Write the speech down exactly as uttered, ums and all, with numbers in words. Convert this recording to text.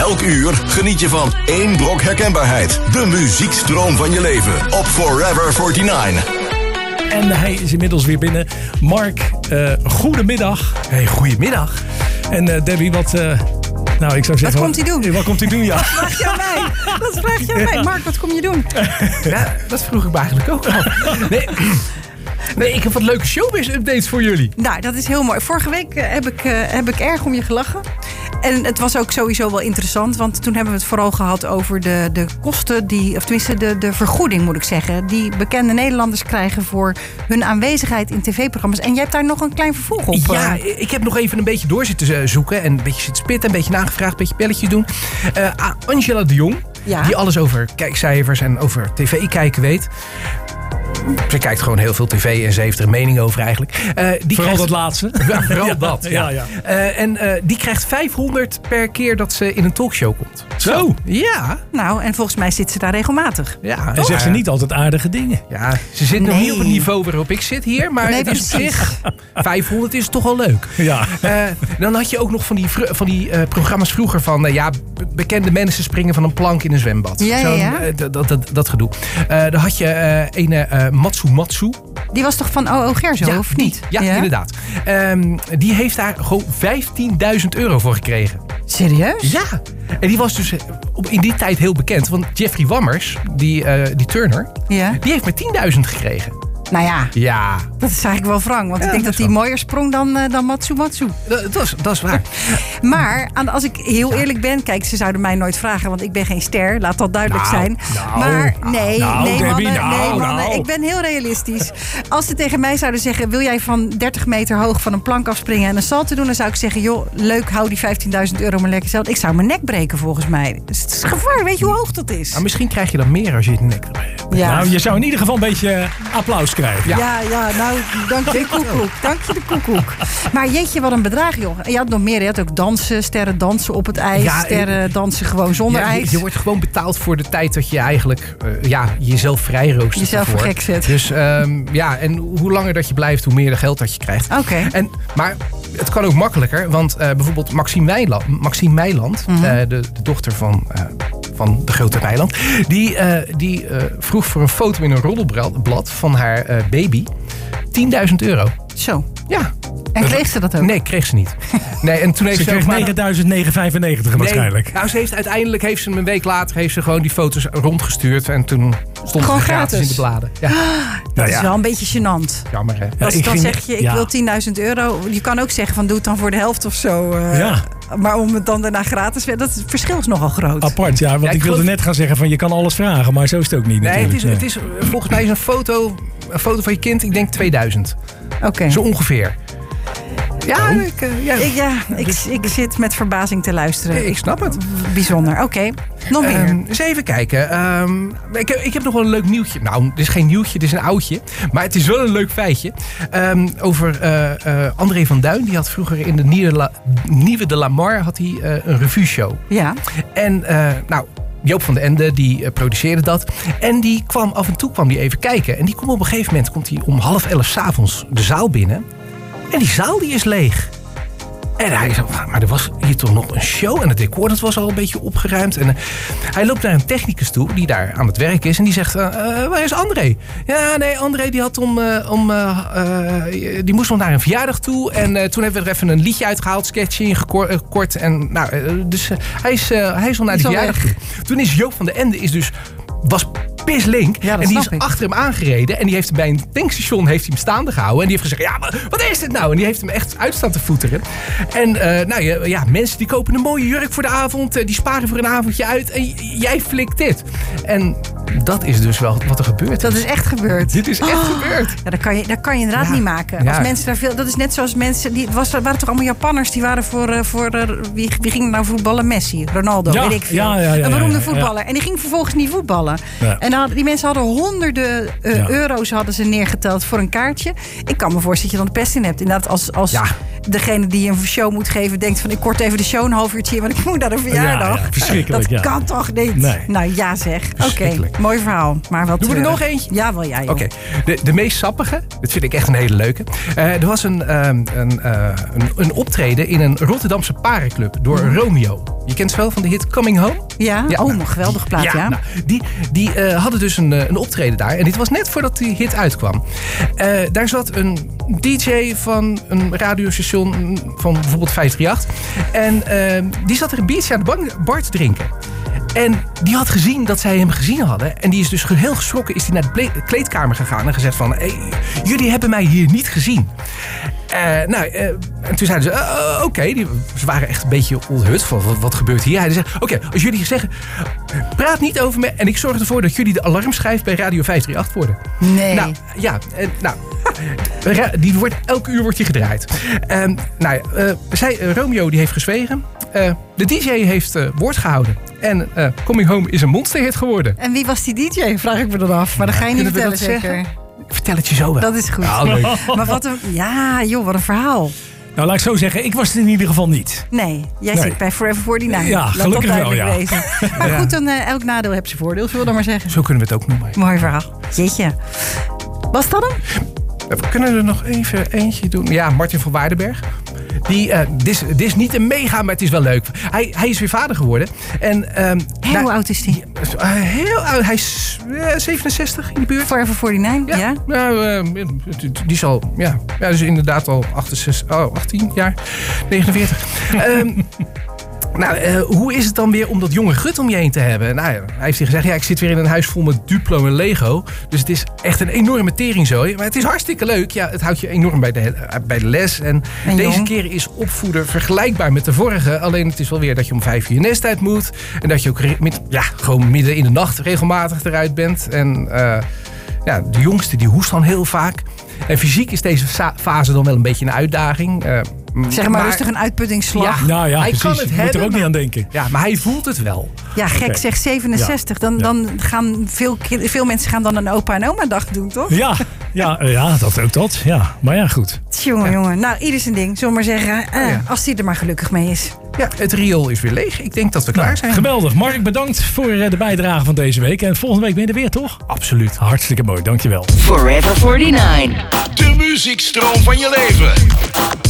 Elk uur geniet je van één brok herkenbaarheid. De muziekstroom van je leven op Forever negenenveertig. En hij is inmiddels weer binnen. Mark, uh, goedemiddag. Hey, goedemiddag. En uh, Debbie, wat... Uh, nou, ik zou zeggen... Wat komt hij doen? Wat komt hij doen, ja. Dat vraag je aan mij. Dat vraag je aan mij. Mark, wat kom je doen? Ja, dat vroeg ik me eigenlijk ook al. Nee, nee, ik heb wat leuke showbiz-updates voor jullie. Nou, dat is heel mooi. Vorige week uh, heb, ik, uh, heb ik erg om je gelachen. En het was ook sowieso wel interessant, want toen hebben we het vooral gehad over de, de kosten, die, of tenminste de, de vergoeding moet ik zeggen, die bekende Nederlanders krijgen voor hun aanwezigheid in tv-programma's. En jij hebt daar nog een klein vervolg op. Ja, ik heb nog even een beetje door zitten zoeken en een beetje zitten spitten, een beetje nagevraagd, een beetje belletjes doen. Uh, Angela de Jong, ja. die alles over kijkcijfers en over tv kijken weet. Ze kijkt gewoon heel veel tv en ze heeft er een mening over eigenlijk. Uh, die vooral krijgt... dat laatste. Ja, vooral ja, dat. Ja. Ja, ja. Uh, en uh, die krijgt vijfhonderd per keer dat ze in een talkshow komt. Zo? Ja. Nou, en volgens mij zit ze daar regelmatig. Ja. En zegt ze niet altijd aardige dingen. Ja, ze zit nog nee. niet op het niveau waarop ik zit hier. Maar nee, het is op zich, vijfhonderd is toch al leuk. Ja. Uh, dan had je ook nog van die, van die uh, programma's vroeger van... Uh, ja, bekende mensen springen van een plank in een zwembad. Ja, ja, ja. Uh, dat, dat, dat gedoe. Uh, dan had je uh, een uh, Matsu Matsu. Die was toch van O O Gerzo, ja, of niet? Ja, ja? inderdaad. Um, die heeft daar gewoon vijftienduizend euro voor gekregen. Serieus? Ja. En die was dus in die tijd heel bekend. Want Jeffrey Wammers, die, uh, die Turner, ja. die heeft maar tienduizend gekregen. Nou ja, ja, dat is eigenlijk wel wrang. Want ja, ik denk dat hij mooier sprong dan, uh, dan Matsu Matsu. Dat, dat, is, dat is waar. Maar als ik heel eerlijk ben... Kijk, ze zouden mij nooit vragen, want ik ben geen ster. Laat dat duidelijk nou, zijn. Nou, maar nee, nou, nee, Debbie, mannen, nou, nee mannen, nou. ik ben heel realistisch. Als ze tegen mij zouden zeggen... wil jij van dertig meter hoog van een plank afspringen en een salto doen... dan zou ik zeggen, joh, leuk, hou die vijftienduizend euro maar lekker zelf. Ik zou mijn nek breken volgens mij. Dus het is gevaar, weet je hoe hoog dat is? Nou, misschien krijg je dan meer als je het nek breekt. Ja. Nou, je zou in ieder geval een beetje applaus krijgen. Ja, ja, ja nou, dank je de koekoek. Dank je de koekoek. Maar jeetje, wat een bedrag, joh. Je had nog meer, je had ook dansen, sterren dansen op het ijs. Ja, sterren dansen gewoon zonder ja, ijs. Je, je wordt gewoon betaald voor de tijd dat je eigenlijk uh, ja, jezelf vrij roostert. Jezelf voor gek zet. Dus um, ja, en hoe langer dat je blijft, hoe meer geld dat je krijgt. Oké. Okay. Maar het kan ook makkelijker, want uh, bijvoorbeeld Maxime Meiland, Maxime Meiland mm-hmm. uh, de, de dochter van... Uh, van de grote Meiland. Die, uh, die uh, vroeg voor een foto in een roddelblad van haar uh, baby tienduizend euro. Zo. Ja. En kreeg ze dat ook? Nee, kreeg ze niet. Nee, en toen heeft ze ze kreeg maar... negenduizend negenhonderdvijfennegentig nee, waarschijnlijk. Nou, ze heeft uiteindelijk, heeft ze een week later, heeft ze gewoon die foto's rondgestuurd. En toen stond het gratis, gratis in de bladen. Ja. Ah, dat nou, ja. is wel een beetje gênant. Jammer, hè? Als ja, dan ging, zeg je, ik ja. wil tienduizend euro. Je kan ook zeggen van, doe het dan voor de helft of zo. Uh, ja. Maar om het dan daarna gratis... Dat het verschil is nogal groot. Apart, ja. Want ja, ik, ik wilde geloof... net gaan zeggen van, je kan alles vragen. Maar zo is het ook niet nee, natuurlijk. Het is, nee, het is volgens mij is een foto, een foto van je kind, ik denk tweeduizend. Oké. Okay. Zo ongeveer. Ja, oh. ik, uh, ja. Ik, ja ik, ik zit met verbazing te luisteren. Ik snap het. Bijzonder. Oké, okay. nog meer. Um, eens even kijken. Um, ik, heb, ik heb nog wel een leuk nieuwtje. Nou, het is geen nieuwtje, het is een oudje. Maar het is wel een leuk feitje. Um, over uh, uh, André van Duin. Die had vroeger in de Nieuwe, La, Nieuwe de Lamar had hij, uh, een revue-show. Ja. En uh, nou... Joop van den Ende, die uh, produceerde dat. En die kwam af en toe kwam die even kijken. En die komt op een gegeven moment komt hij om half elf 's avonds de zaal binnen. En die zaal die is leeg. En hij zei, maar er was hier toch nog een show. En het decor dat was al een beetje opgeruimd. En uh, hij loopt naar een technicus toe die daar aan het werk is. En die zegt, uh, uh, waar is André? Ja, nee, André die had om... Uh, om uh, uh, die moest nog naar een verjaardag toe. En uh, toen hebben we er even een liedje uitgehaald. Sketchje ingekort. En nou, uh, dus uh, hij, is, uh, hij is al naar die verjaardag toe. Toen is Joop van den Ende is dus... was pislink. Ja, en die is ik. achter hem aangereden. En die heeft hem bij een tankstation heeft hij hem staande gehouden. En die heeft gezegd, ja, maar wat is dit nou? En die heeft hem echt uitstaan te voeteren. En uh, nou ja, ja, mensen die kopen een mooie jurk voor de avond. Uh, die sparen voor een avondje uit. En jij flikt dit. En dat is dus wel wat er gebeurt. Dat is echt gebeurd. Dit is echt oh. gebeurd. Ja, dat kan je, dat kan je inderdaad ja. niet maken. Als ja. mensen daar veel, dat is net zoals mensen... Die, was, waren toch allemaal Japanners? Die waren voor... Uh, voor uh, wie, wie ging nou voetballen? Messi, Ronaldo, ja. weet ik veel. Ja, ja, ja, een beroemde ja, ja, voetballer. Ja. En die ging vervolgens niet voetballen. Ja. En dan, die mensen hadden honderden uh, ja. euro's hadden ze neergeteld voor een kaartje. Ik kan me voorstellen dat je dan de pest in hebt. Inderdaad, als, als ja. degene die een show moet geven denkt van ik kort even de show een half uurtje, want ik moet naar een verjaardag. Ja, ja, verschrikkelijk, dat ja. kan toch niet? Nee. Nou ja zeg. Oké, okay, mooi verhaal. Maar wat doen we er nog eentje? Ja, wel jij. Ja, Oké, okay. de, de meest sappige, dat vind ik echt een hele leuke. Uh, er was een, um, een, uh, een, een optreden in een Rotterdamse parenclub door mm. Romeo. Je kent ze wel van de hit Coming Home? Ja, Ja, oh, nou, een geweldige plaat, ja. Ja, nou, die, die uh, hadden dus een, uh, een optreden daar. En dit was net voordat die hit uitkwam. Uh, daar zat een D J van een radiostation van bijvoorbeeld vijf drie acht. En uh, die zat er een biertje aan de bar, bar te drinken. En die had gezien dat zij hem gezien hadden. En die is dus heel geschrokken is die naar de kleedkamer gegaan. En gezegd van, hey, jullie hebben mij hier niet gezien. Uh, nou, uh, en toen zeiden ze, uh, oké. Okay. Ze waren echt een beetje onthut van, wat, wat gebeurt hier? Hij zei, oké, okay, als jullie zeggen, praat niet over me. En ik zorg ervoor dat jullie de alarmschijf bij Radio vijf drie acht worden. Nee. Nou, ja, uh, nou... Die wordt, elk uur wordt die gedraaid. Um, nou, uh, zij, uh, Romeo die heeft gezwegen. Uh, de D J heeft uh, woord gehouden. En uh, Coming Home is een monsterhit geworden. En wie was die D J? Vraag ik me dan af. Maar dat ga je niet Kunnen vertellen, we dat zeker? zeggen? Ik vertel het je zo wel. Dat is goed. Ja, leuk. Maar wat een... Ja, joh, wat een verhaal. Nou, laat ik zo zeggen, ik was het in ieder geval niet. Nee, jij Nee. zit bij Forever forty-nine. Ja, Laat gelukkig dat wel, duidelijk ja. wezen. Maar Ja. goed, dan uh, elk nadeel heeft zijn voordeel, zullen we dan maar zeggen. Zo kunnen we het ook noemen. Mooi verhaal. Jeetje. Was dat hem? We kunnen er nog even eentje doen. Ja, Martin van Waardenberg. Die, uh, dit, is, dit is niet een mega, maar het is wel leuk. Hij, hij is weer vader geworden. En, um, Heel nou, oud is die. Uh, heel oud. Hij is uh, zevenenzestig in de buurt. Forever forty-nine, ja. Ja, nou, uh, die is al, ja, ja, dus inderdaad al achtenzestig, oh, achttien jaar, negenenveertig. um, nou, uh, hoe is het dan weer om dat jonge gut om je heen te hebben? Nou, hij heeft hier gezegd, ja, ik zit weer in een huis vol met Duplo en Lego. Dus het is echt een enorme teringzooi. Maar het is hartstikke leuk. Ja, het houdt je enorm bij de, bij de les. En, En deze jong. keer is opvoeder vergelijkbaar met de vorige. Alleen het is wel weer dat je om vijf uur je nest uit moet. En dat je ook re- met, ja, gewoon midden in de nacht regelmatig eruit bent. En uh, ja, de jongste die hoest dan heel vaak. En fysiek is deze sa- fase dan wel een beetje een uitdaging. Uh, Zeg maar, rustig een uitputtingsslag. Ja. Nou ja, Hij precies. kan het Je moet hebben, er ook niet maar- aan denken. Ja, maar hij voelt het wel. Ja, gek Oké. zeg, zevenenzestig. Dan, Ja. dan gaan veel, ki- veel mensen gaan dan een opa en oma dag doen, toch? Ja, ja, ja, dat ook dat. Ja, maar ja, goed. Jongen, jongen. Nou, ieder zijn ding, zullen we maar zeggen. Uh, ja. Als die er maar gelukkig mee is. Ja, het riool is weer leeg. Ik denk dat we klaar Nou, zijn. geweldig. Mark, bedankt voor eh, de bijdrage van deze week. En volgende week ben je er weer, toch? Absoluut. Hartstikke mooi, dankjewel. Forever forty-nine. De muziekstroom van je leven.